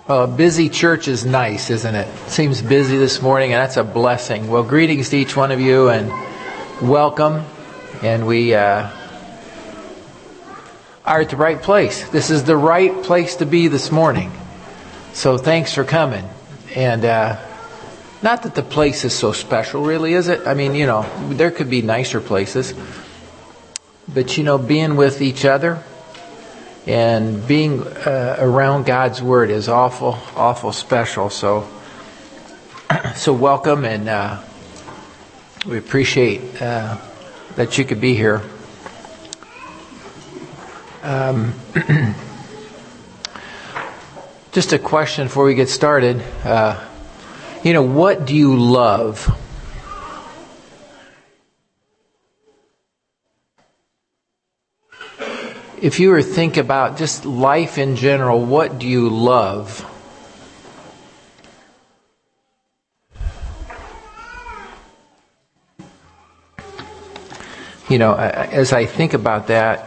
Well, a busy church is nice, isn't it? Seems busy this morning, and that's a blessing. Well, greetings to each one of you, and welcome. And we are at the right place. This is the right place to be this morning. So thanks for coming. And not that the place is so special, really, is it? I mean, there could be nicer places. But, being with each other and being around God's Word is awful, awful special. So welcome, and we appreciate that you could be here. Just a question before we get started. What do you love? If you were to think about just life in general, what do you love? As I think about that,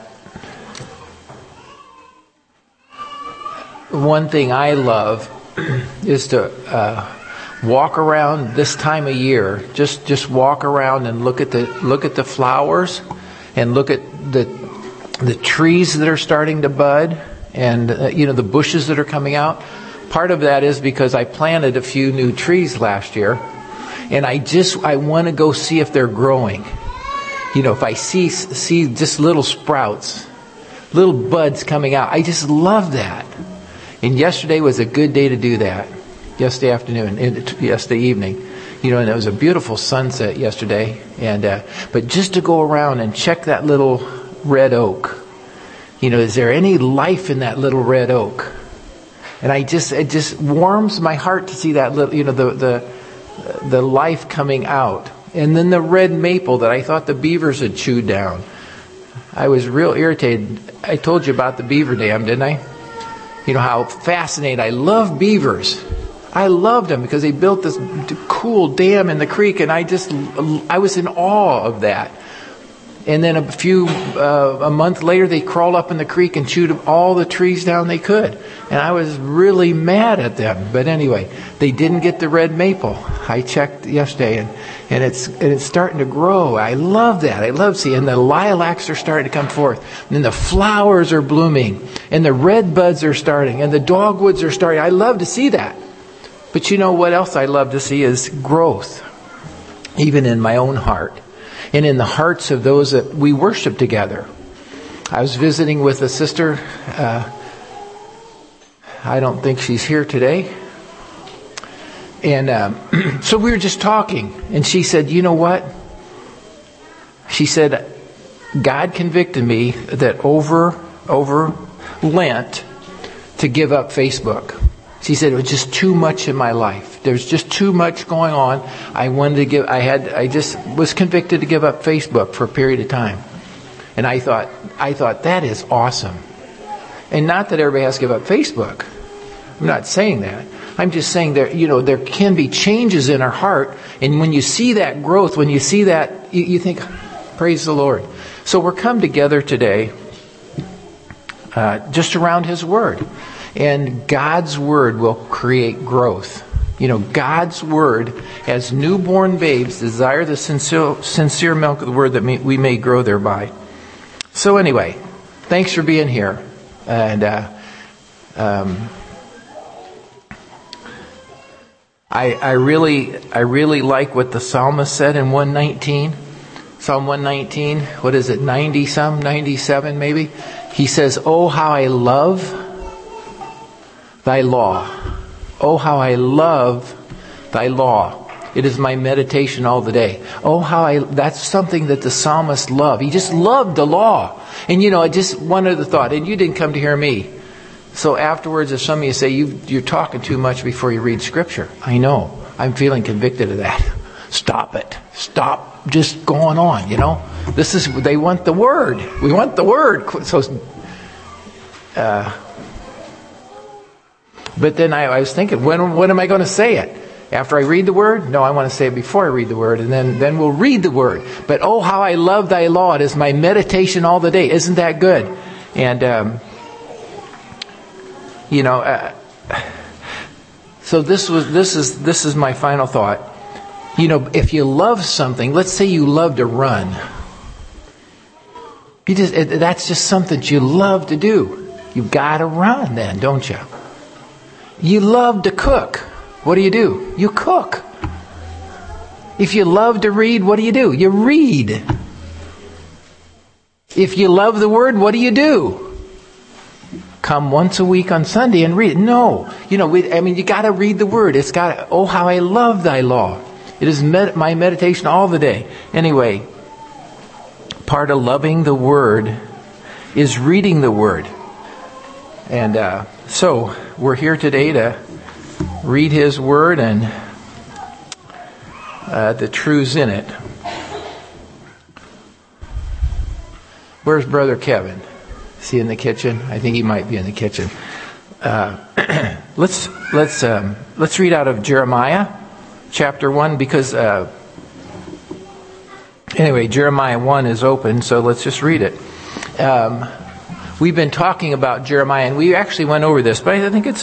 one thing I love is to walk around this time of year. Just walk around and look at the flowers, and look at the trees that are starting to bud, and the bushes that are coming out. Part of that is because I planted a few new trees last year, and I want to go see if they're growing. If I see just little sprouts, little buds coming out, I just love that. And yesterday was a good day to do that. Yesterday afternoon, yesterday evening, and it was a beautiful sunset yesterday. And but just to go around and check that little red oak, is there any life in that little red oak? And it just warms my heart to see that little, the life coming out. And then the red maple that I thought the beavers had chewed down. I was real irritated. I told you about the beaver dam, didn't I? How fascinating. I love beavers. I loved them because they built this cool dam in the creek, and I was in awe of that. And then a month later, they crawled up in the creek and chewed all the trees down they could. And I was really mad at them. But anyway, they didn't get the red maple. I checked yesterday, and it's starting to grow. I love that. I love seeing the lilacs are starting to come forth. And then the flowers are blooming, and the red buds are starting, and the dogwoods are starting. I love to see that. But what else I love to see is growth, even in my own heart. And in the hearts of those that we worship together. I was visiting with a sister. I don't think she's here today. And so we were just talking. And she said, you know what? She said, God convicted me that over Lent to give up Facebook. She said it was just too much in my life. There's just too much going on. I just was convicted to give up Facebook for a period of time. And I thought that is awesome. And not that everybody has to give up Facebook. I'm not saying that. I'm just saying there can be changes in our heart. And when you see that growth, when you see that, you think, praise the Lord. So we're come together today just around His Word. And God's Word will create growth. God's Word, as newborn babes, desire the sincere milk of the Word that we may grow thereby. So anyway, thanks for being here. And I really like what the psalmist said in 119. Psalm 119, what is it, 97 maybe? He says, "Oh, how I love Thy law. Oh, how I love Thy law. It is my meditation all the day." That's something that the psalmist loved. He just loved the law. And just one other thought, and you didn't come to hear me. So afterwards, if some of you say, you're talking too much before you read Scripture. I know. I'm feeling convicted of that. Stop it. Stop just going on, they want the Word. We want the Word. So, but then I was thinking, when am I going to say it? After I read the Word? No, I want to say it before I read the Word, and then we'll read the Word. But oh, how I love Thy law. It is my meditation all the day. Isn't that good? And, So this is my final thought. If you love something, let's say you love to run. That's just something that you love to do. You've got to run then, don't you? You love to cook. What do? You cook. If you love to read, what do? You read. If you love the Word, what do? Come once a week on Sunday and read it. No. You got to read the Word. It's got to, oh, how I love thy law. It is my meditation all the day. Anyway, part of loving the Word is reading the Word. And so we're here today to read His Word and the truths in it. Where's Brother Kevin? Is he in the kitchen? I think he might be in the kitchen. Let's read out of Jeremiah chapter 1 because Jeremiah 1 is open, so let's just read it. We've been talking about Jeremiah, and we actually went over this, but I think it's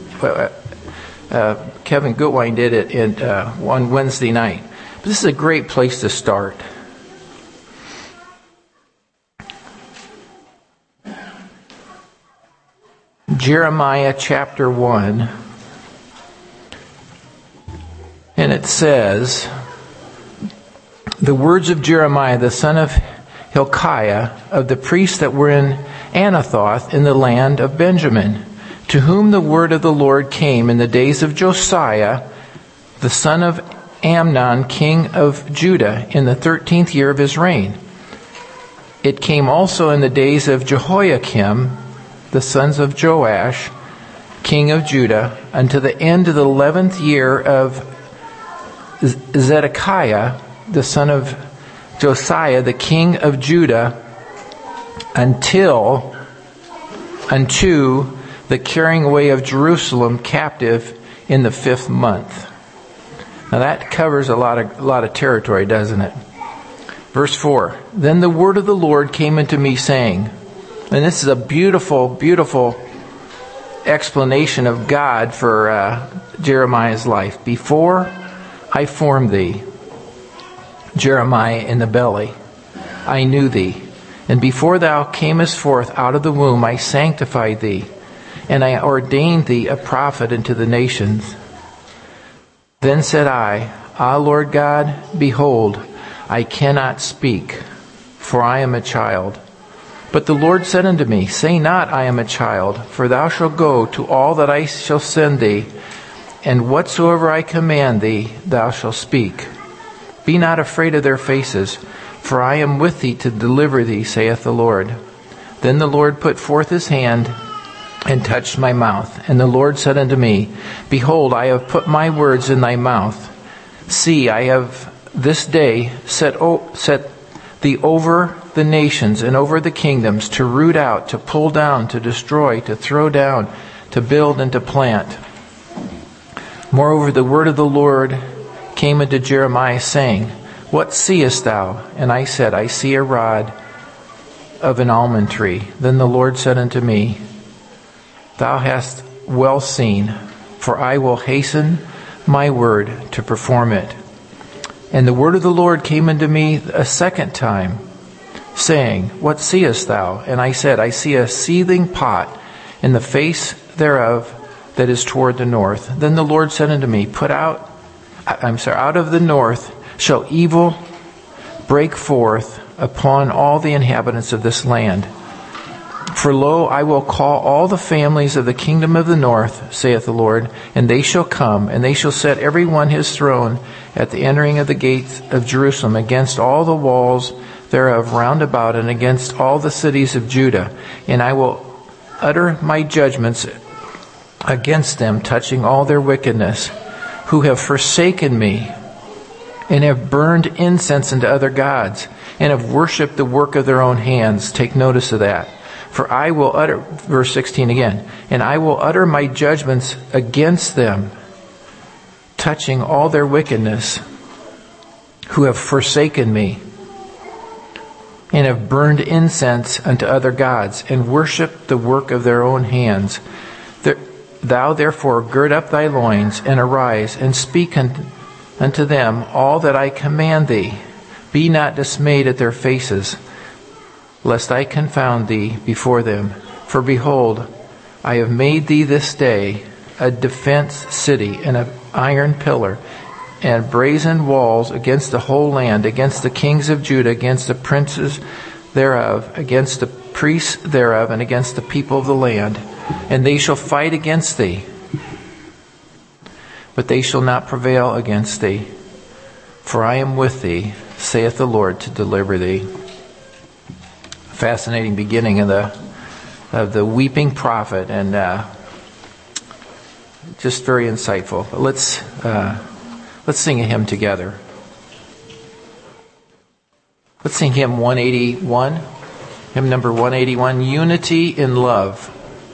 Kevin Gutwein did it on Wednesday night. But this is a great place to start. Jeremiah chapter 1, and it says, the words of Jeremiah, the son of Hilkiah, of the priests that were in Anathoth in the land of Benjamin, to whom the word of the Lord came in the days of Josiah, the son of Amnon, king of Judah, in the 13th year of his reign. It came also in the days of Jehoiakim, the sons of Joash, king of Judah, unto the end of the 11th year of Zedekiah, the son of Josiah, the king of Judah, unto the carrying away of Jerusalem captive in the 5th month. Now that covers a lot of territory, doesn't it? Verse 4, then the word of the Lord came unto me, saying, and this is a beautiful, beautiful explanation of God for Jeremiah's life. Before I formed thee, Jeremiah, in the belly, I knew thee. And before thou camest forth out of the womb, I sanctified thee, and I ordained thee a prophet unto the nations. Then said I, Ah, Lord God, behold, I cannot speak, for I am a child. But the Lord said unto me, say not, I am a child, for thou shalt go to all that I shall send thee, and whatsoever I command thee, thou shalt speak. Be not afraid of their faces, for I am with thee to deliver thee, saith the Lord. Then the Lord put forth his hand and touched my mouth. And the Lord said unto me, behold, I have put my words in thy mouth. See, I have this day set thee over the nations and over the kingdoms, to root out, to pull down, to destroy, to throw down, to build and to plant. Moreover, the word of the Lord came unto Jeremiah, saying, what seest thou? And I said, I see a rod of an almond tree. Then the Lord said unto me, thou hast well seen, for I will hasten my word to perform it. And the word of the Lord came unto me a second time, saying, what seest thou? And I said, I see a seething pot in the face thereof that is toward the north. Then the Lord said unto me, out of the north shall evil break forth upon all the inhabitants of this land. For lo, I will call all the families of the kingdom of the north, saith the Lord, and they shall come, and they shall set every one his throne at the entering of the gates of Jerusalem, against all the walls thereof round about, and against all the cities of Judah. And I will utter my judgments against them, touching all their wickedness, who have forsaken me, and have burned incense unto other gods, and have worshipped the work of their own hands. Take notice of that. For I will utter, verse 16 again, and I will utter my judgments against them, touching all their wickedness, who have forsaken me, and have burned incense unto other gods, and worshipped the work of their own hands. Thou therefore gird up thy loins, and arise, and speak unto them all that I command thee. Be not dismayed at their faces, lest I confound thee before them. For behold, I have made thee this day a defense city, and an iron pillar, and brazen walls against the whole land, against the kings of Judah, against the princes thereof, against the priests thereof, and against the people of the land. And they shall fight against thee, but they shall not prevail against thee. For I am with thee, saith the Lord, to deliver thee. Fascinating beginning of the weeping prophet, and just very insightful. But let's sing a hymn together. Let's sing hymn 181. Hymn number 181, Unity in Love.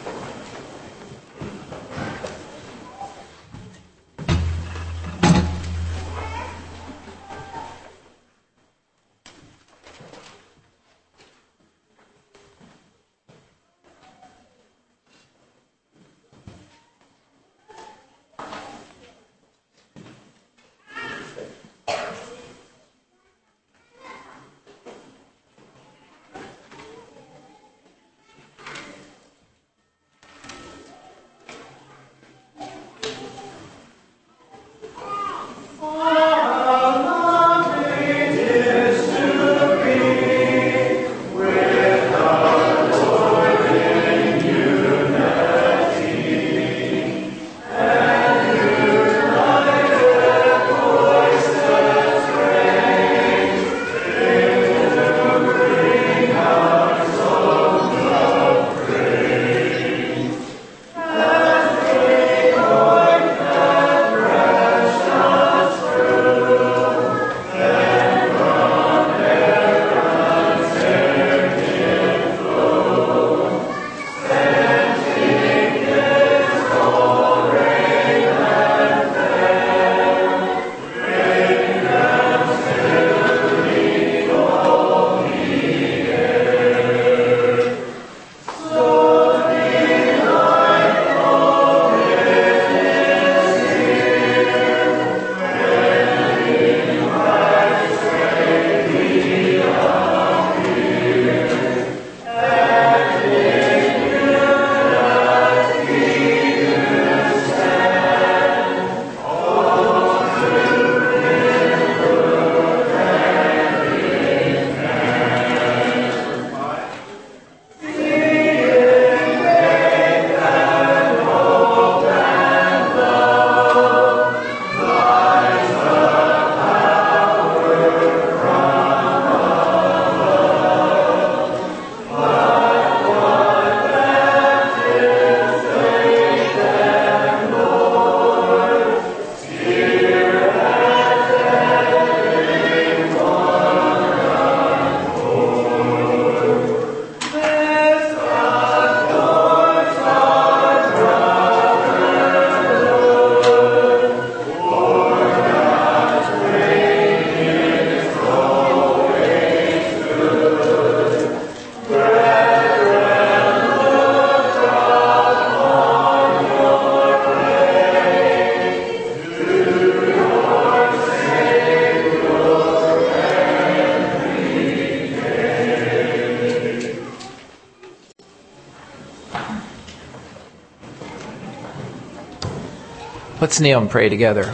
Let's kneel and pray together.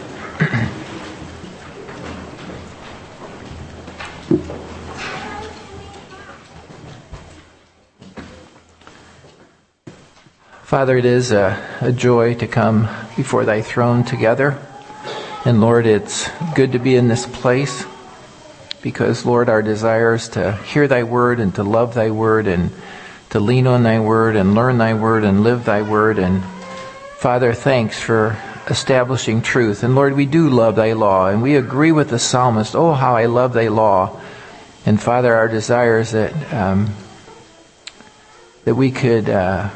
Father, it is a joy to come before thy throne together. And Lord, it's good to be in this place because, Lord, our desire is to hear thy word and to love thy word and to lean on thy word and learn thy word and live thy word. And Father, thanks for establishing truth. And Lord, we do love thy law, and we agree with the psalmist, oh, how I love thy law. And Father, our desire is that we could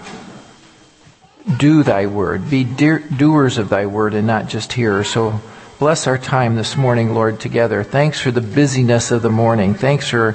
do thy word, be doers of thy word and not just hearers. So bless our time this morning, Lord, together. Thanks for the busyness of the morning. Thanks for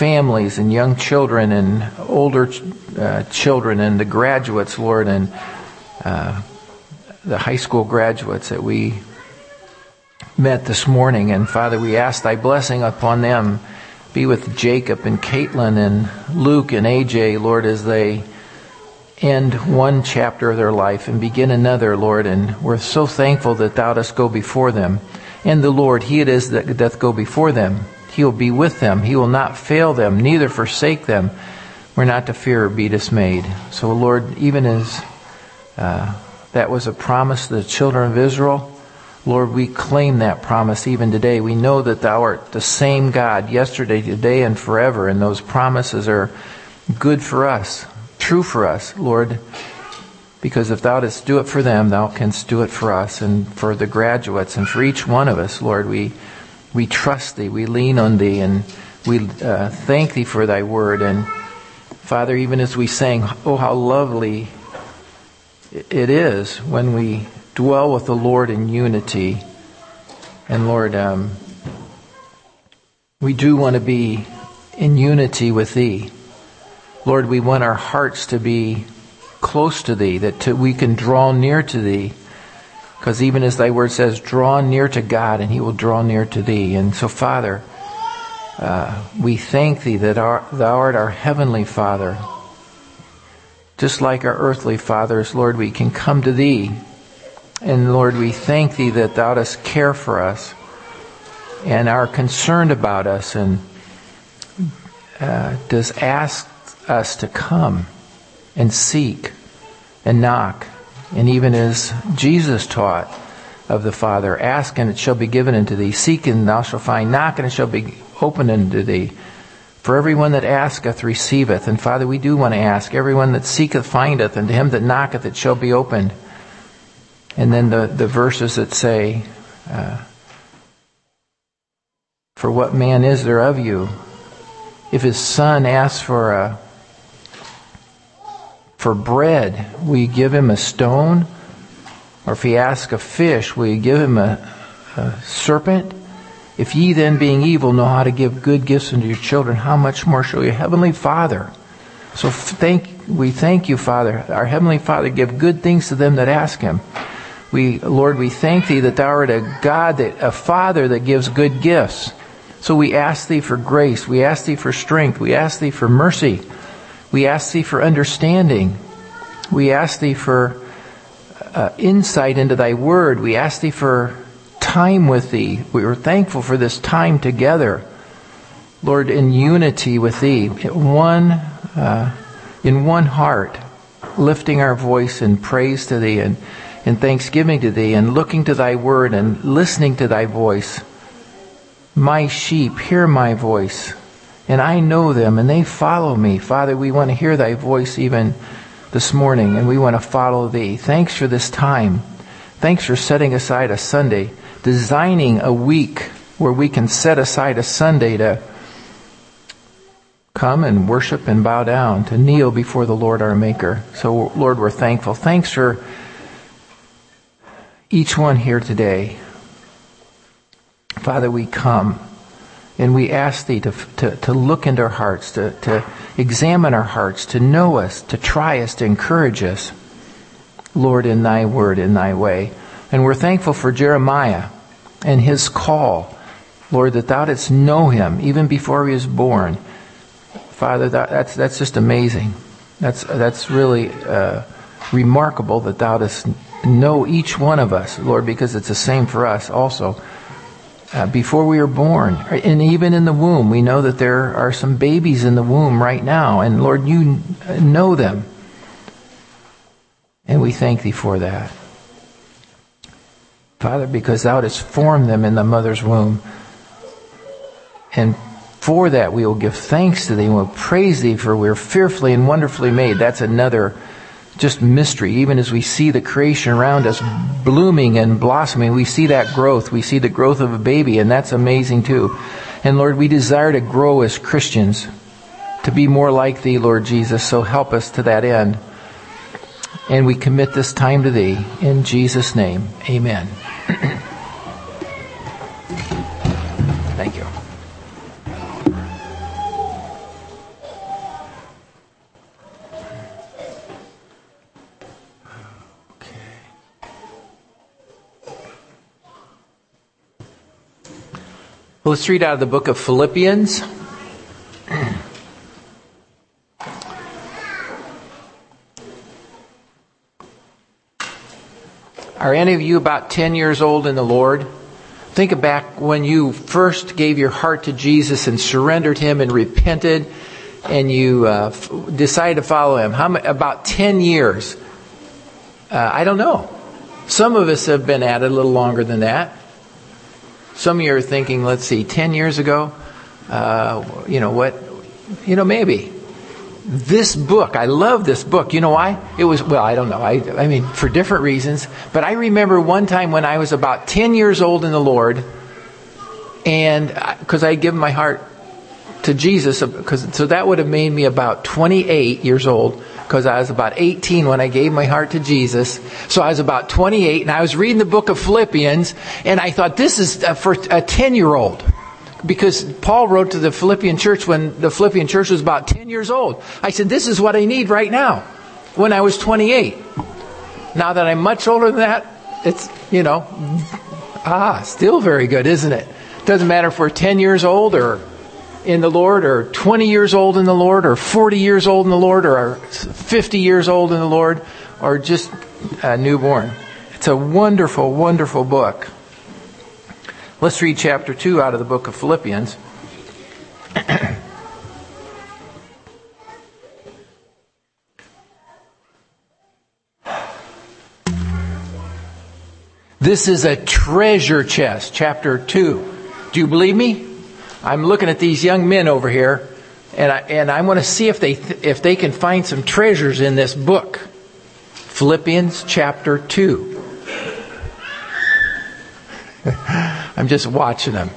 families and young children and older children and the graduates, Lord. And the high school graduates that we met this morning. And Father, we ask thy blessing upon them. Be with Jacob and Caitlin and Luke and AJ, Lord, as they end one chapter of their life and begin another, Lord. And we're so thankful that thou dost go before them. And the Lord, he it is that doth go before them. He will be with them. He will not fail them, neither forsake them. We're not to fear or be dismayed. So, Lord, even as that was a promise to the children of Israel, Lord, we claim that promise even today. We know that thou art the same God yesterday, today, and forever. And those promises are good for us, true for us, Lord, because if thou dost do it for them, thou canst do it for us and for the graduates and for each one of us, Lord. We trust thee, we lean on thee, and we thank thee for thy word. And Father, even as we sang, oh, how lovely it is when we dwell with the Lord in unity. And Lord, we do want to be in unity with thee. Lord, we want our hearts to be close to thee, that we can draw near to thee. Because even as thy word says, draw near to God and he will draw near to thee. And so, Father, we thank thee that thou art our heavenly Father. Just like our earthly fathers, Lord, we can come to thee. And Lord, we thank thee that thou dost care for us and are concerned about us and does ask us to come and seek and knock. And even as Jesus taught of the Father, ask and it shall be given unto thee. Seek and thou shalt find. Knock and it shall be opened unto thee. For everyone that asketh receiveth. And Father, we do want to ask. Everyone that seeketh findeth, and to him that knocketh it shall be opened. And then the verses that say, for what man is there of you, if his son asks for bread, will you give him a stone? Or if he asks a fish, will you give him a serpent? If ye then, being evil, know how to give good gifts unto your children, how much more shall your heavenly Father? So we thank you, Father. Our heavenly Father give good things to them that ask him. Lord, we thank thee that thou art a God, a Father that gives good gifts. So we ask thee for grace. We ask thee for strength. We ask thee for mercy. We ask thee for understanding. We ask thee for insight into thy word. We ask thee for time with thee. We are thankful for this time together, Lord, in unity with thee, in one heart, lifting our voice in praise to thee and in thanksgiving to thee, and looking to thy word and listening to thy voice. My sheep hear my voice, and I know them, and they follow me. Father, we want to hear thy voice even this morning, and we want to follow thee. Thanks for this time. Thanks for setting aside a Sunday, designing a week where we can set aside a Sunday to come and worship and bow down, to kneel before the Lord our Maker. So, Lord, we're thankful. Thanks for each one here today. Father, we come and we ask thee to look into our hearts, to examine our hearts, to know us, to try us, to encourage us, Lord, in thy word, in thy way. And we're thankful for Jeremiah and his call, Lord, that thou didst know him even before he was born. Father, that's just amazing. That's really remarkable that thou dost know each one of us, Lord, because it's the same for us also. Before we were born, and even in the womb, we know that there are some babies in the womb right now, and Lord, you know them. And we thank thee for that. Father, because thou didst form them in the mother's womb. And for that we will give thanks to thee and we'll praise thee, for we're fearfully and wonderfully made. That's another just mystery. Even as we see the creation around us blooming and blossoming, we see that growth. We see the growth of a baby, and that's amazing too. And Lord, we desire to grow as Christians, to be more like thee, Lord Jesus. So help us to that end. And we commit this time to thee. In Jesus' name, amen. Thank you. Let's read out of the book of Philippians. Are any of you about 10 years old in the Lord? Think back when you first gave your heart to Jesus and surrendered Him and repented and you decided to follow Him. About 10 years? I don't know. Some of us have been at it a little longer than that. Some of you are thinking, let's see, 10 years ago? Maybe. This book, I love this book. You know why? I don't know. I mean, for different reasons. But I remember one time when I was about 10 years old in the Lord, and because I had given my heart to Jesus, so that would have made me about 28 years old, because I was about 18 when I gave my heart to Jesus. So I was about 28, and I was reading the book of Philippians, and I thought, this is for a 10-year-old. Because Paul wrote to the Philippian church when the Philippian church was about 10 years old. I said, this is what I need right now, when I was 28. Now that I'm much older than that, it's, still very good, isn't it? Doesn't matter if we're 10 years old or in the Lord, or 20 years old in the Lord, or 40 years old in the Lord, or 50 years old in the Lord, or just newborn. It's a wonderful, wonderful book. Let's read chapter 2 out of the book of Philippians. This is a treasure chest, chapter 2. Do you believe me? I'm looking at these young men over here, and I want to see if they can find some treasures in this book. Philippians chapter 2. I'm just watching them.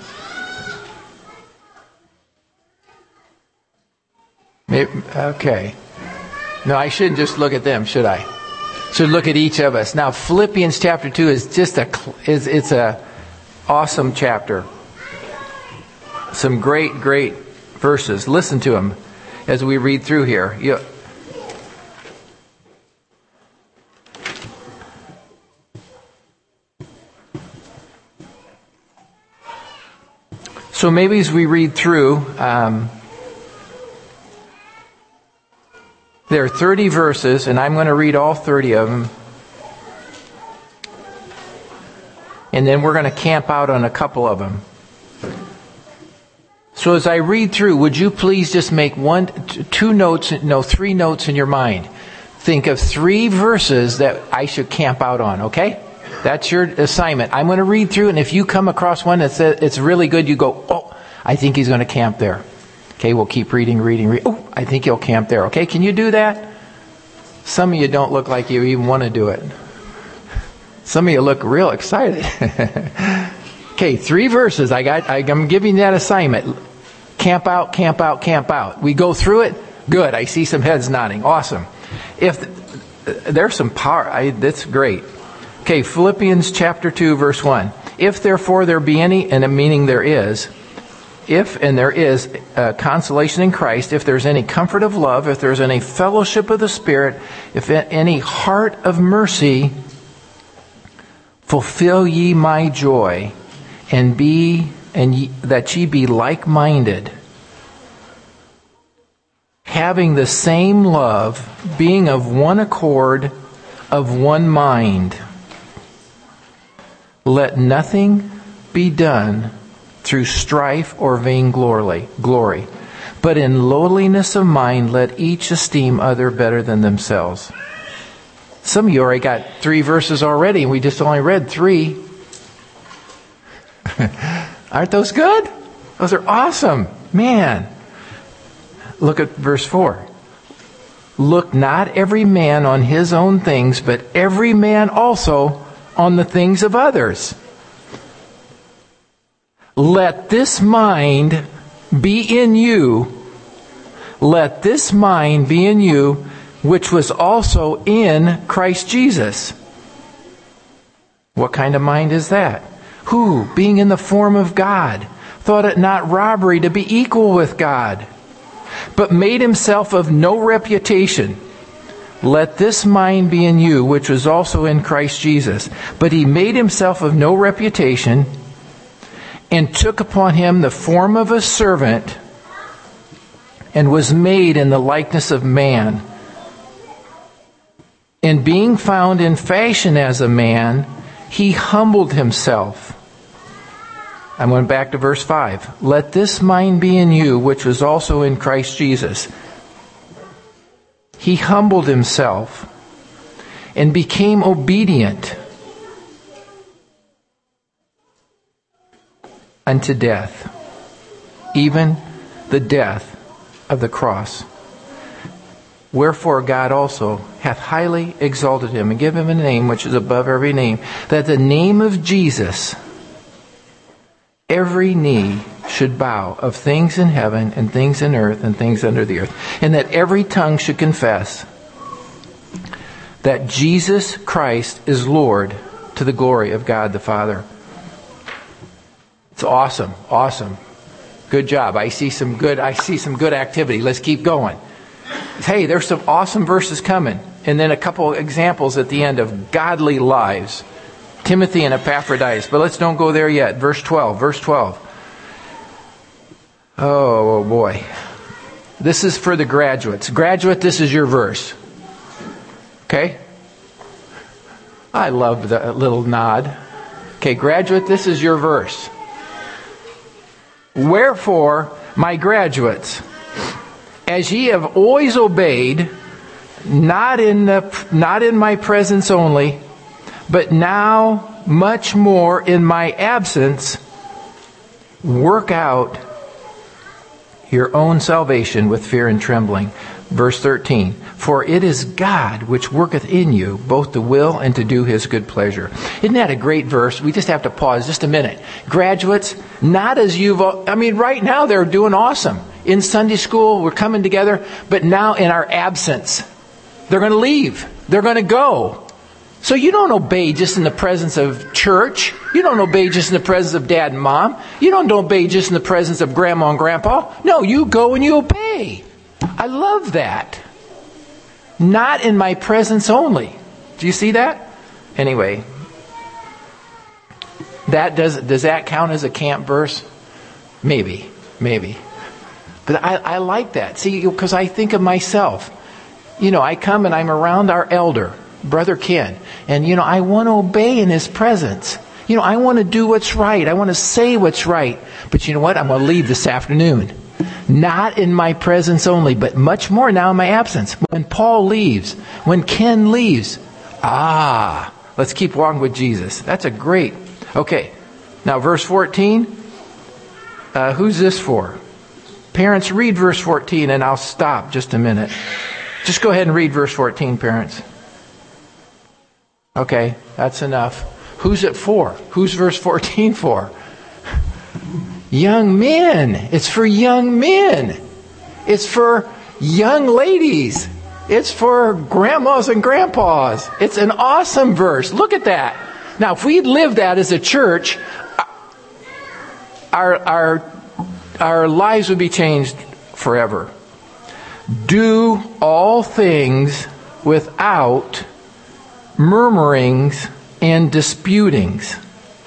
Okay. No, I shouldn't just look at them, should I? Should look at each of us. Now, Philippians chapter 2 is just it's a awesome chapter. Some great verses. Listen to them as we read through here. So maybe as we read through, there are 30 verses, and I'm going to read all 30 of them. And then we're going to camp out on a couple of them. So as I read through, would you please just make 3 notes in your mind. Think of 3 verses that I should camp out on, okay? That's your assignment. I'm going to read through, and if you come across one that says it's really good, you go, oh, I think he's going to camp there. Okay, we'll keep reading. Oh, I think he'll camp there. Okay, can you do that? Some of you don't look like you even want to do it. Some of you look real excited. Okay, 3 verses. I'm giving you that assignment. Camp out, camp out, camp out. We go through it. Good. I see some heads nodding. Awesome. If there's some power, that's great. Okay, Philippians chapter 2, verse 1. If therefore there be any, and meaning there is, consolation in Christ, if there's any comfort of love, if there's any fellowship of the Spirit, if any heart of mercy, fulfill ye my joy, that ye be like-minded, having the same love, being of one accord, of one mind. Let nothing be done through strife or vainglory, but in lowliness of mind let each esteem other better than themselves. Some of you already got 3 verses already, and we just only read 3. Aren't those good? Those are awesome. Man. Look at verse 4. Look not every man on his own things, but every man also on the things of others. Let this mind be in you. Let this mind be in you, which was also in Christ Jesus. What kind of mind is that? Who, being in the form of God, thought it not robbery to be equal with God, but made himself of no reputation. Let this mind be in you, which was also in Christ Jesus. But he made himself of no reputation, and took upon him the form of a servant, and was made in the likeness of man. And being found in fashion as a man, he humbled himself. I'm going back to verse 5. Let this mind be in you, which was also in Christ Jesus. He humbled himself and became obedient unto death, even the death of the cross. Wherefore God also hath highly exalted him, and given him a name which is above every name, that the name of Jesus every knee should bow, of things in heaven and things in earth and things under the earth, and that every tongue should confess that Jesus Christ is Lord, to the glory of God the Father. It's awesome. Awesome. Good job. I see some good activity. Let's keep going. Hey, there's some awesome verses coming. And then a couple examples at the end of godly lives. Timothy and Epaphroditus. But let's don't go there yet. Verse 12. Oh boy. This is for the graduates. Graduate, this is your verse. Okay? I love the little nod. Okay, graduate, this is your verse. Wherefore, my graduates, as ye have always obeyed, not in my presence only, but now much more in my absence, work out your own salvation with fear and trembling. Verse 13, for it is God which worketh in you both to will and to do his good pleasure. Isn't that a great verse? We just have to pause just a minute. Graduates, not as right now they're doing awesome. In Sunday school, we're coming together, but now in our absence, they're going to leave. They're going to go. So you don't obey just in the presence of church. You don't obey just in the presence of dad and mom. You don't obey just in the presence of grandma and grandpa. No, you go and you obey. I love that. Not in my presence only. Do you see that? Anyway, does that count as a camp verse? Maybe. But I like that. See, because I think of myself. I come and I'm around our elder, Brother Ken. And, I want to obey in his presence. I want to do what's right. I want to say what's right. But you know what? I'm going to leave this afternoon. Not in my presence only, but much more now in my absence. When Paul leaves, when Ken leaves, let's keep walking with Jesus. That's a great. Okay, now verse 14. Who's this for? Parents, read verse 14 and I'll stop just a minute. Just go ahead and read verse 14, parents. Okay, that's enough. Who's it for? Who's verse 14 for? Young men. It's for young men. It's for young ladies. It's for grandmas and grandpas. It's an awesome verse. Look at that. Now, if we'd lived that as a church, our lives would be changed forever. Do all things without murmurings and disputings,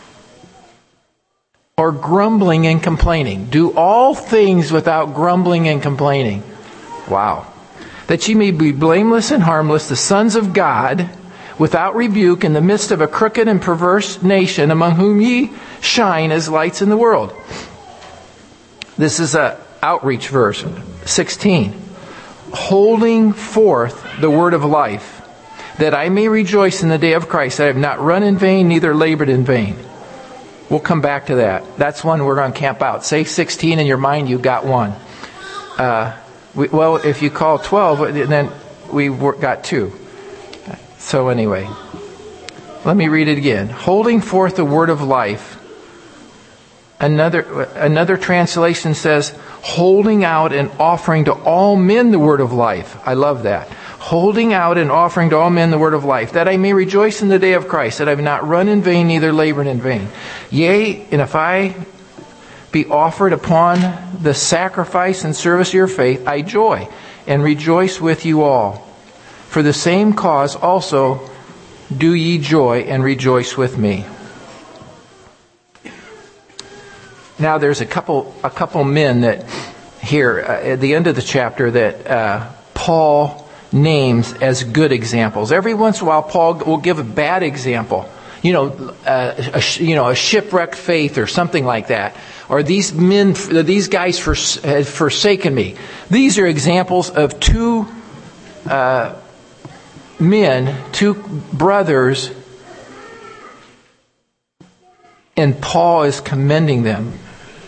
or grumbling and complaining. Do all things without grumbling and complaining. Wow. That ye may be blameless and harmless, the sons of God, without rebuke, in the midst of a crooked and perverse nation, among whom ye shine as lights in the world. This is an outreach verse. 16. Holding forth the word of life, that I may rejoice in the day of Christ, that I have not run in vain, neither labored in vain. We'll come back to that. That's one we're going to camp out. Say 16 in your mind, you got one. If you call 12, then we got two. So anyway, let me read it again. Holding forth the word of life. Another translation says, holding out and offering to all men the word of life. I love that. Holding out and offering to all men the word of life, that I may rejoice in the day of Christ, that I have not run in vain, neither labored in vain. Yea, and if I be offered upon the sacrifice and service of your faith, I joy and rejoice with you all. For the same cause also do ye joy and rejoice with me. Now there's a couple men that here at the end of the chapter that Paul names as good examples. Every once in a while, Paul will give a bad example. A shipwrecked faith or something like that. Or these guys had forsaken me. These are examples of two brothers, and Paul is commending them.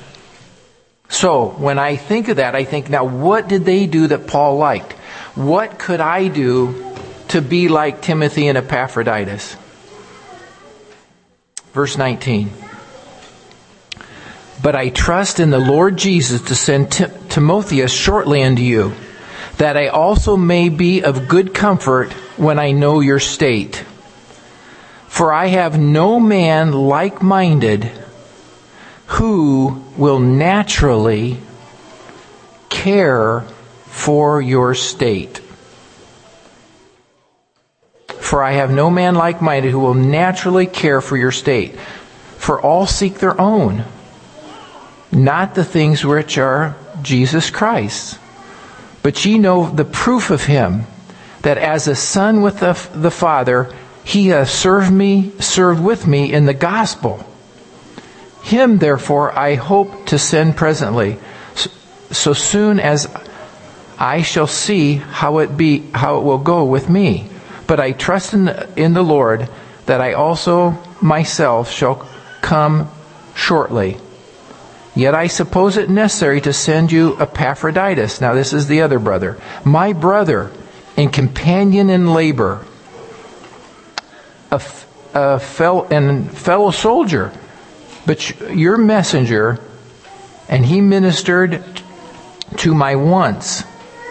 So when I think of that, I think, now what did they do that Paul liked? What could I do to be like Timothy and Epaphroditus? Verse 19. But I trust in the Lord Jesus to send Timotheus shortly unto you, that I also may be of good comfort when I know your state. For I have no man like-minded who will naturally care for your state. For I have no man like-minded who will naturally care for your state. For all seek their own, not the things which are Jesus Christ. But ye know the proof of him, that as a son with the Father, he hath served with me in the gospel. Him therefore I hope to send presently, so soon as I shall see how it will go with me. But I trust in the Lord that I also myself shall come shortly. Yet I suppose it necessary to send you Epaphroditus. Now this is the other brother. My brother and companion in labor, a fellow soldier, but your messenger, and he ministered to my wants.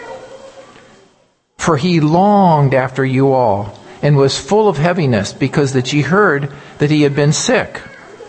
For he longed after you all, and was full of heaviness, because that ye heard that he had been sick.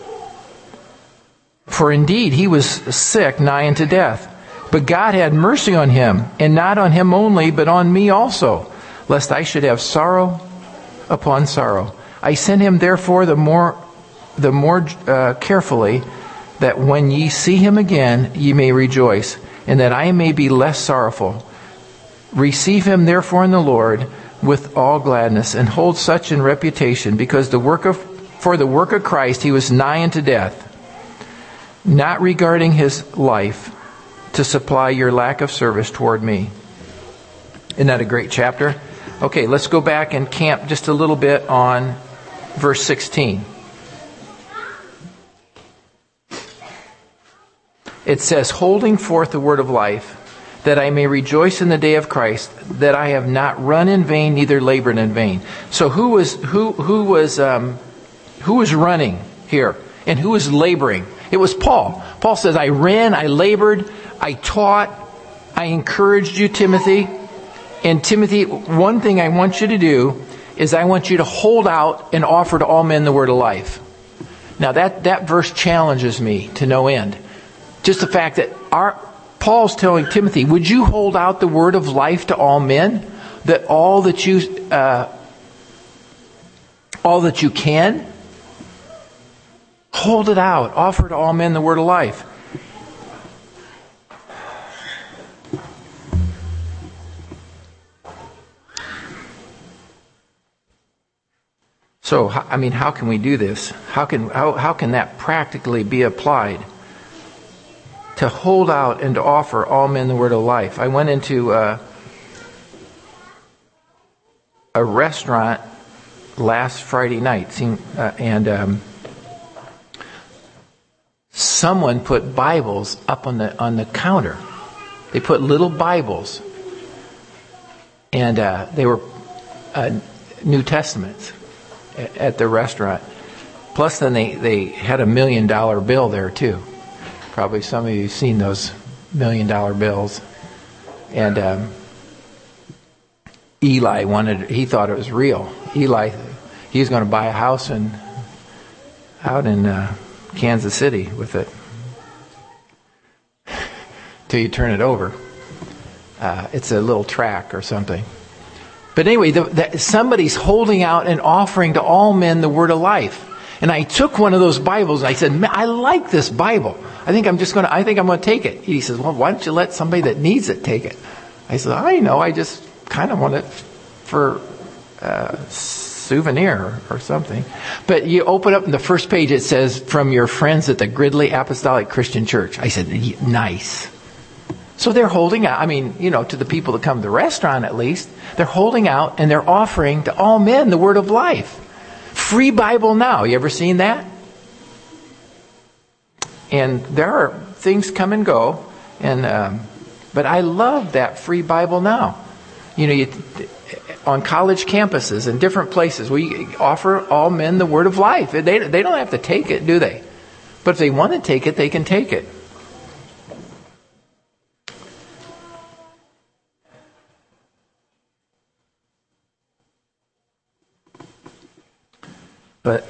For indeed he was sick nigh unto death. But God had mercy on him, and not on him only, but on me also, lest I should have sorrow upon sorrow. I sent him therefore the more carefully, that when ye see him again, ye may rejoice, and that I may be less sorrowful. Receive him therefore in the Lord with all gladness, and hold such in reputation, because for the work of Christ he was nigh unto death, not regarding his life, to supply your lack of service toward me. Isn't that a great chapter? Okay, let's go back and camp just a little bit on verse 16. It says, holding forth the word of life, that I may rejoice in the day of Christ, that I have not run in vain, neither labored in vain. So who was running here, and who was laboring? It was Paul. Paul says, I ran, I labored, I taught, I encouraged you, Timothy. And Timothy, one thing I want you to do is I want you to hold out and offer to all men the word of life. Now that verse challenges me to no end. Just the fact that Paul's telling Timothy, would you hold out the word of life to all men? That all that you can? Hold it out. Offer to all men the word of life. So, how can we do this? How can that practically be applied? To hold out and to offer all men the word of life. I went into a restaurant last Friday night, and someone put Bibles up on the counter. They put little Bibles, and they were New Testaments at the restaurant. Plus, then they had $1 million bill there too. Probably some of you have seen those $1 million bills. And Eli he thought it was real. Eli, he was going to buy a house out in Kansas City with it. Till you turn it over. It's a little track or something. But anyway, somebody's holding out and offering to all men the word of life. And I took one of those Bibles and I said, I like this Bible. I think I'm going to take it. He says, well, why don't you let somebody that needs it take it? I said, I know, I just kind of want it for souvenir or something. But you open up in the first page, it says, from your friends at the Gridley Apostolic Christian Church. I said, nice. So they're holding out, to the people that come to the restaurant at least, they're holding out and they're offering to all men the word of life. Free Bible Now. You ever seen that? And there are things come and go, but I love that Free Bible Now. On college campuses and different places, we offer all men the word of life. They don't have to take it, do they? But if they want to take it, they can take it. But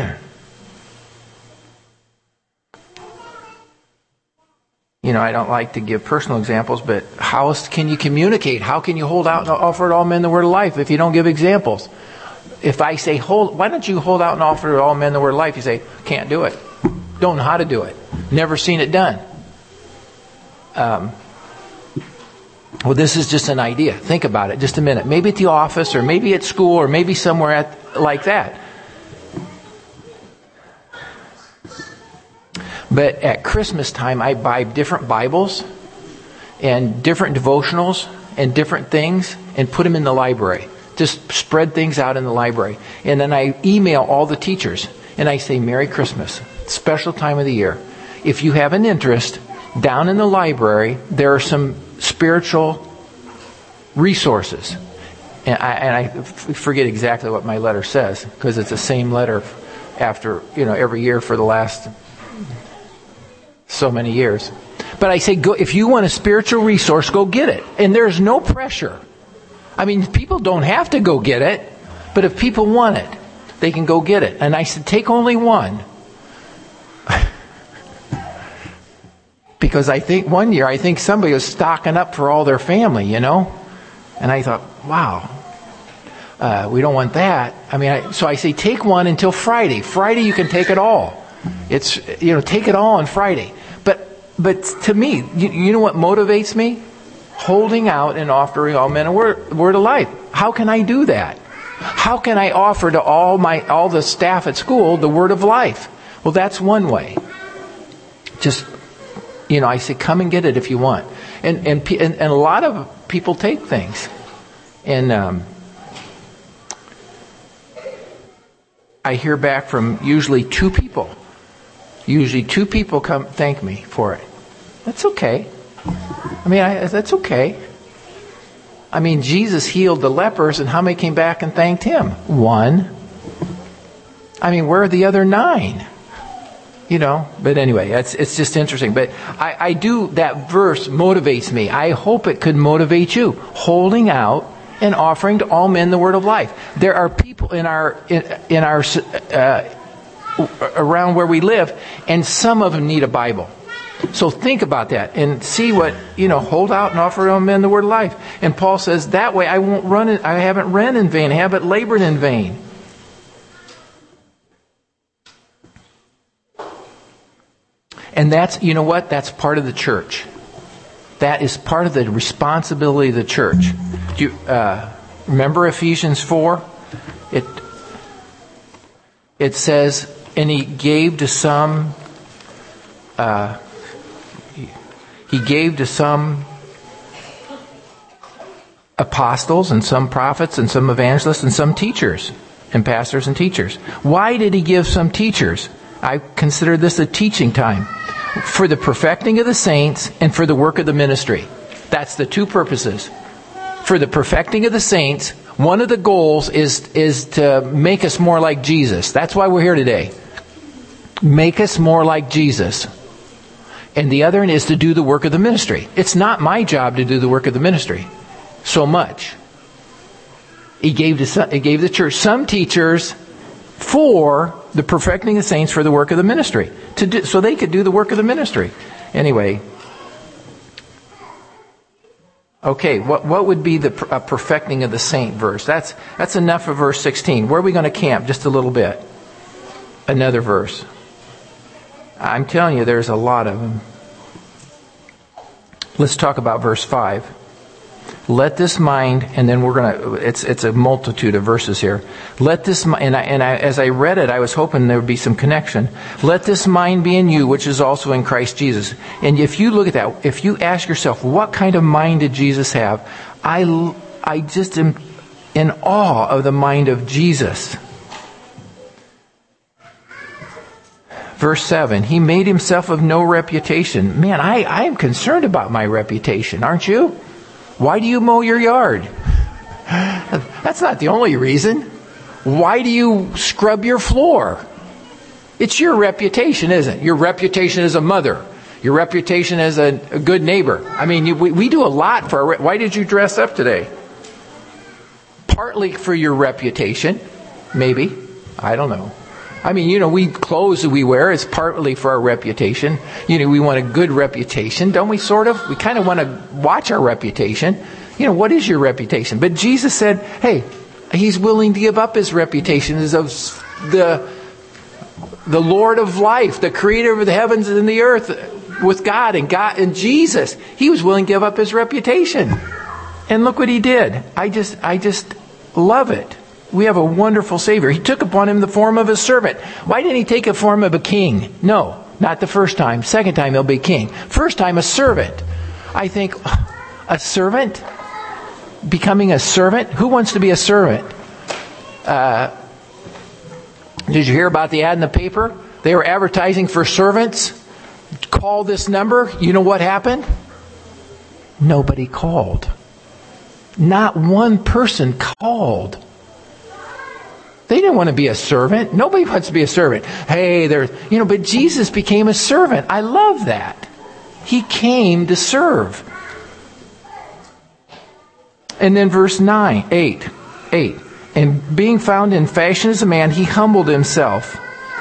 I don't like to give personal examples, but how else can you communicate? How can you hold out and offer to all men the word of life if you don't give examples? If I say, why don't you hold out and offer to all men the word of life? You say, can't do it. Don't know how to do it. Never seen it done. Well, this is just an idea. Think about it just a minute. Maybe at the office or maybe at school or maybe somewhere like that. But at Christmas time, I buy different Bibles and different devotionals and different things and put them in the library. Just spread things out in the library. And then I email all the teachers and I say, Merry Christmas, special time of the year. If you have an interest, down in the library, there are some spiritual resources. And I forget exactly what my letter says because it's the same letter after, every year for the last so many years. But I say, go, if you want a spiritual resource, go get it. And there's no pressure. People don't have to go get it, but if people want it, they can go get it. And I said, take only one. Because one year, somebody was stocking up for all their family, And I thought, wow, we don't want that. So I say, take one until Friday. Friday, you can take it all. It's, take it all on Friday. But to me, you know what motivates me? Holding out and offering all men a word of life. How can I do that? How can I offer to all the staff at school the word of life? Well, that's one way. Just, I say, come and get it if you want. And a lot of people take things. And I hear back from usually two people. Usually two people come thank me for it. That's okay. That's okay. Jesus healed the lepers, and how many came back and thanked him? One. Where are the other 9? But anyway, it's just interesting. But that verse motivates me. I hope it could motivate you. Holding out and offering to all men the word of life. There are people in our around where we live, and some of them need a Bible. So think about that and see what, hold out and offer to men the word of life. And Paul says, that way I haven't run in vain, I haven't labored in vain. And that's, that's part of the church. That is part of the responsibility of the church. Do you remember Ephesians 4? It says, and he gave to some apostles and some prophets and some evangelists and some teachers and pastors and teachers. Why did he give some teachers? I consider this a teaching time. For the perfecting of the saints and for the work of the ministry. That's the two purposes. For the perfecting of the saints, one of the goals is to make us more like Jesus. That's why we're here today. Make us more like Jesus. And the other is to do the work of the ministry. It's not my job to do the work of the ministry so much. He gave the church some teachers for the perfecting of saints for the work of the ministry. So they could do the work of the ministry. Anyway. Okay, what would be the perfecting of the saint verse? That's enough of verse 16. Where are we going to camp? Just a little bit. Another verse. I'm telling you, there's a lot of them. Let's talk about verse 5. Let this mind, and then it's a multitude of verses here. Let this, as I read it, I was hoping there would be some connection. Let this mind be in you, which is also in Christ Jesus. And if you look at that, if you ask yourself, what kind of mind did Jesus have? I just am in awe of the mind of Jesus. Verse 7, he made himself of no reputation. Man, I am concerned about my reputation, aren't you? Why do you mow your yard? That's not the only reason. Why do you scrub your floor? It's your reputation, isn't it? Your reputation as a mother. Your reputation as a good neighbor. I mean, we do a lot for why did you dress up today? Partly for your reputation. Maybe. I don't know. I mean, clothes that we wear is partly for our reputation. We want a good reputation, don't we, sort of? We kind of want to watch our reputation. What is your reputation? But Jesus said, hey, he's willing to give up his reputation as of the Lord of life, the creator of the heavens and the earth with God and Jesus. He was willing to give up his reputation. And look what he did. I just love it. We have a wonderful Savior. He took upon him the form of a servant. Why didn't he take a form of a king? No, not the first time. Second time he'll be king. First time a servant. I think, a servant? Becoming a servant? Who wants to be a servant? Did you hear about the ad in the paper? They were advertising for servants. Call this number. You know what happened? Nobody called. Not one person called. They didn't want to be a servant. Nobody wants to be a servant. Hey, but Jesus became a servant. I love that. He came to serve. And then verse 8. And being found in fashion as a man, he humbled himself.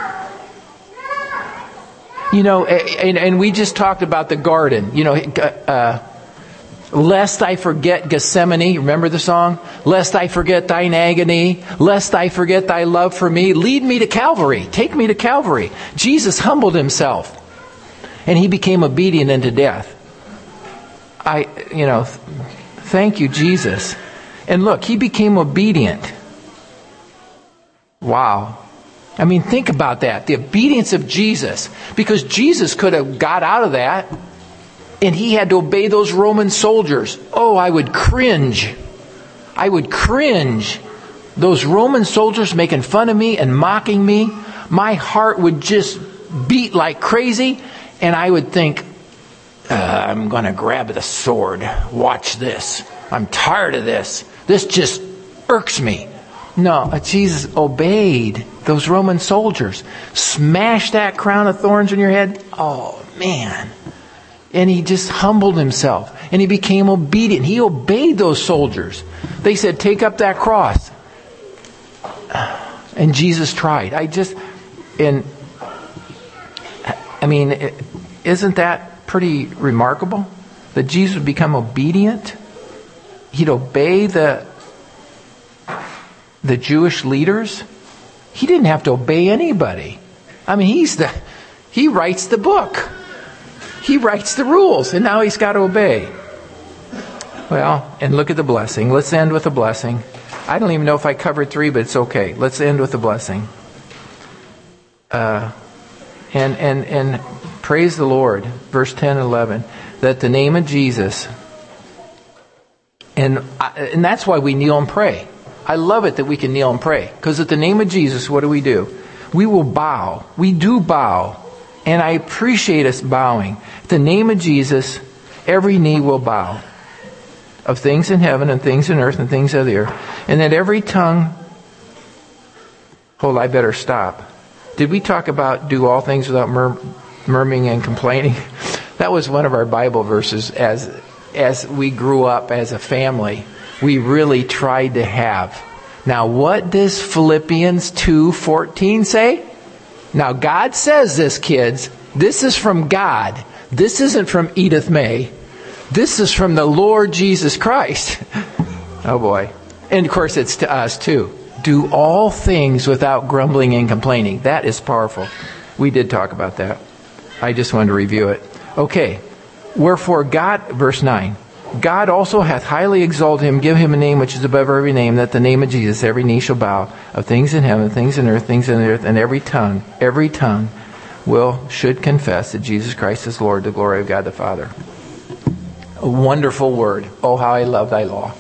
And we just talked about the garden. Lest I forget Gethsemane. Remember the song? Lest I forget thine agony. Lest I forget thy love for me. Lead me to Calvary. Take me to Calvary. Jesus humbled himself. And he became obedient unto death. Thank you, Jesus. And look, he became obedient. Wow. I mean, think about that. The obedience of Jesus. Because Jesus could have got out of that. And he had to obey those Roman soldiers. Oh, I would cringe. Those Roman soldiers making fun of me and mocking me. My heart would just beat like crazy. And I would think, I'm going to grab the sword. Watch this. I'm tired of this. This just irks me. No, Jesus obeyed those Roman soldiers. Smashed that crown of thorns on your head. Oh, man. And he just humbled himself. And he became obedient. He obeyed those soldiers. They said, take up that cross. And Jesus tried. Isn't that pretty remarkable? That Jesus would become obedient? He'd obey the Jewish leaders? He didn't have to obey anybody. I mean, he writes the book. He writes the rules, and now he's got to obey. Well, and look at the blessing. Let's end with a blessing. I don't even know if I covered 3, but it's okay. Let's end with a blessing. And praise the Lord, verse 10 and 11, that the name of Jesus, and that's why we kneel and pray. I love it that we can kneel and pray, because at the name of Jesus, what do? We will bow. We do bow. And I appreciate us bowing. At the name of Jesus, every knee will bow. Of things in heaven and things in earth and things of the earth. And that every tongue... I better stop. Did we talk about do all things without murmuring and complaining? That was one of our Bible verses as we grew up as a family. We really tried to have. Now, what does Philippians 2:14 say? Now, God says this, kids. This is from God. This isn't from Edith May. This is from the Lord Jesus Christ. Oh, boy. And, of course, it's to us, too. Do all things without grumbling and complaining. That is powerful. We did talk about that. I just wanted to review it. Okay. Wherefore God, verse 9, God also hath highly exalted him, give him a name which is above every name, that the name of Jesus every knee shall bow, of things in heaven, things in earth, things in the earth, and every tongue should confess that Jesus Christ is Lord, to the glory of God the Father. A wonderful word. Oh, how I love thy law.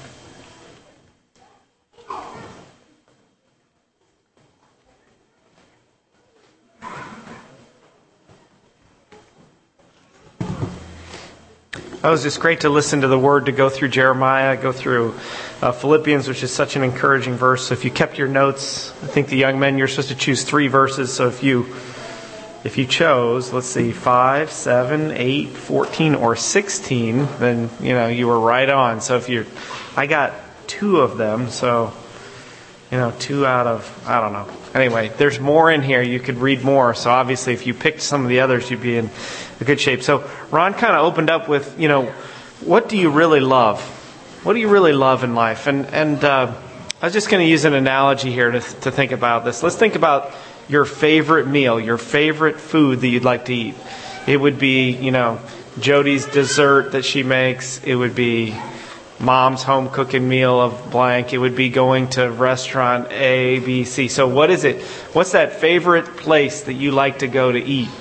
It was just great to listen to the Word, to go through Jeremiah, go through Philippians, which is such an encouraging verse. So if you kept your notes, I think the young men, you're supposed to choose 3 verses. So if you chose, let's see, 5, 7, 8, 14, or 16, then, you were right on. So I got 2 of them, so, 2 out of, I don't know. Anyway, there's more in here. You could read more. So obviously if you picked some of the others, you'd be in a good shape. So Ron kind of opened up with, what do you really love? What do you really love in life? And I was just going to use an analogy here to think about this. Let's think about your favorite meal, your favorite food that you'd like to eat. It would be, Jody's dessert that she makes. It would be Mom's home cooking meal of blank. It would be going to restaurant A, B, C. So what is it? What's that favorite place that you like to go to eat?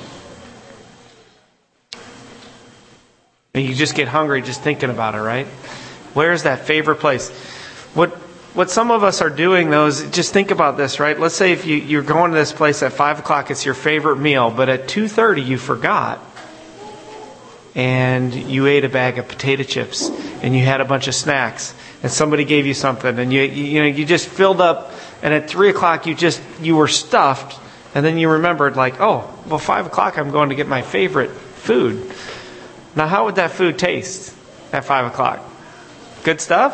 And you just get hungry just thinking about it, right? Where's that favorite place? What some of us are doing, though, is just think about this, right? Let's say if you're going to this place at 5 o'clock, it's your favorite meal, but at 2:30 you forgot. And you ate a bag of potato chips, and you had a bunch of snacks, and somebody gave you something, and you just filled up, and at 3 o'clock you were stuffed, and then you remembered 5 o'clock I'm going to get my favorite food. Now, how would that food taste at 5 o'clock? Good stuff?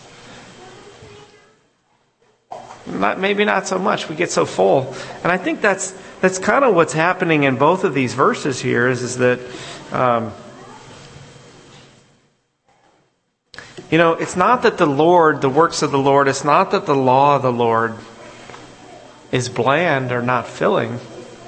Maybe not so much. We get so full. And I think that's kind of what's happening in both of these verses here is that, it's not that the works of the Lord, it's not that the law of the Lord is bland or not filling.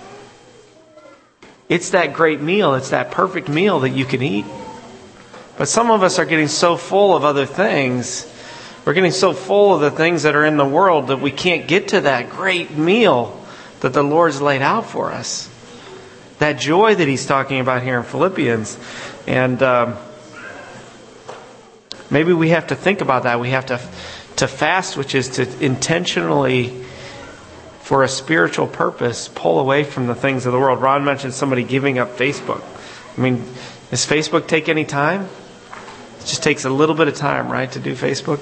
It's that great meal. It's that perfect meal that you can eat. But some of us are getting so full of other things. We're getting so full of the things that are in the world that we can't get to that great meal that the Lord's laid out for us. That joy that He's talking about here in Philippians. And maybe we have to think about that. We have to fast, which is to intentionally, for a spiritual purpose, pull away from the things of the world. Ron mentioned somebody giving up Facebook. I mean, does Facebook take any time? It just takes a little bit of time, right, to do Facebook?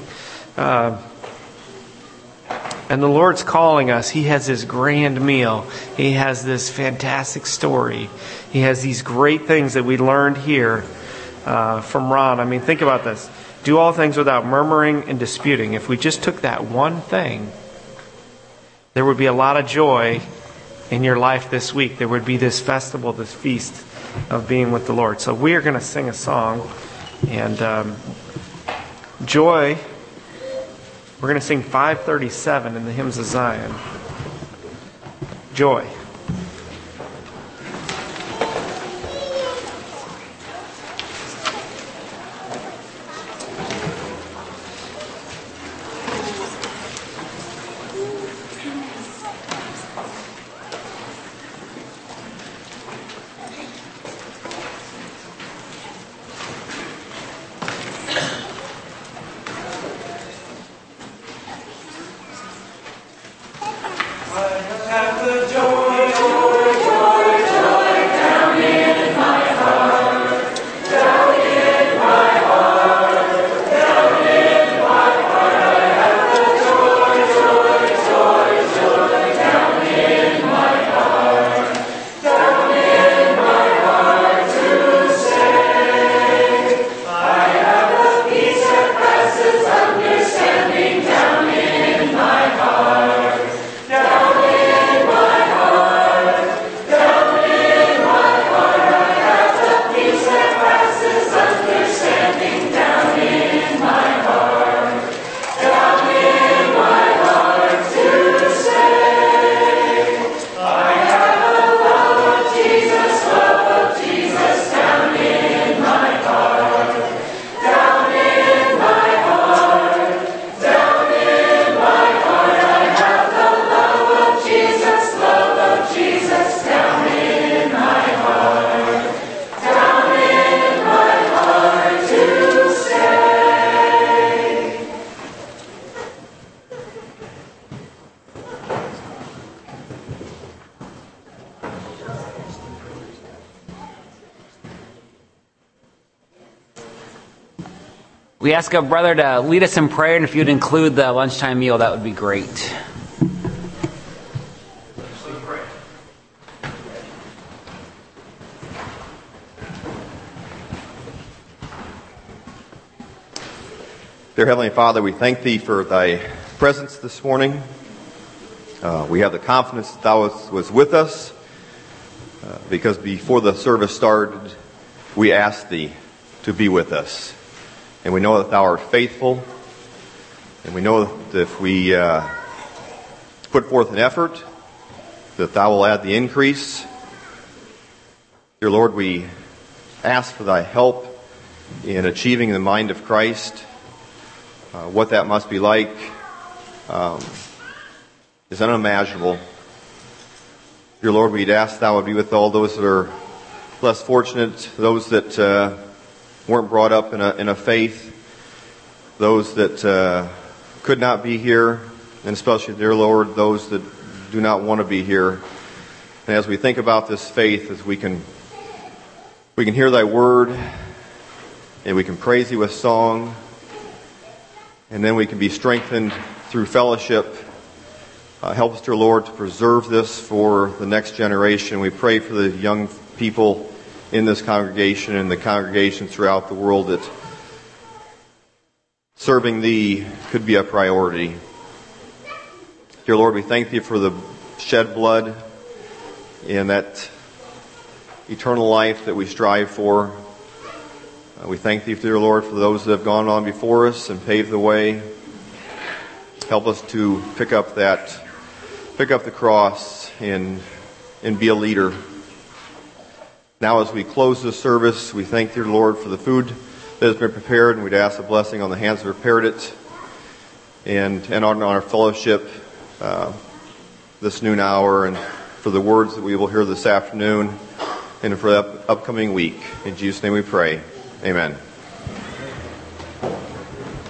And the Lord's calling us. He has this grand meal. He has this fantastic story. He has these great things that we learned here from Ron. I mean, think about this. Do all things without murmuring and disputing. If we just took that one thing, there would be a lot of joy in your life this week. There would be this festival, this feast of being with the Lord. So we are going to sing a song. And joy, we're going to sing 537 in the Hymns of Zion. Joy. Have the joy We ask a brother to lead us in prayer, and if you'd include the lunchtime meal, that would be great. Dear Heavenly Father, we thank Thee for Thy presence this morning. We have the confidence that Thou was with us, because before the service started, we asked Thee to be with us. And we know that Thou art faithful, and we know that if we put forth an effort, that Thou will add the increase. Dear Lord, we ask for Thy help in achieving the mind of Christ. What that must be like is unimaginable. Dear Lord, we'd ask Thou would be with all those that are less fortunate, those that weren't brought up in a faith, those that could not be here, and especially, dear Lord, those that do not want to be here. And as we think about this faith, as we can hear Thy word, and we can praise Thee with song, and then we can be strengthened through fellowship. Help us, dear Lord, to preserve this for the next generation. We pray for the young people in this congregation and the congregations throughout the world that serving Thee could be a priority. Dear Lord, we thank Thee for the shed blood and that eternal life that we strive for. We thank Thee, dear Lord, for those that have gone on before us and paved the way. Help us to pick up the cross and be a leader. Now, as we close this service, we thank Thee, Lord, for the food that has been prepared, and we'd ask a blessing on the hands that prepared it, and on our fellowship this noon hour, and for the words that we will hear this afternoon, and for the upcoming week. In Jesus' name we pray. Amen.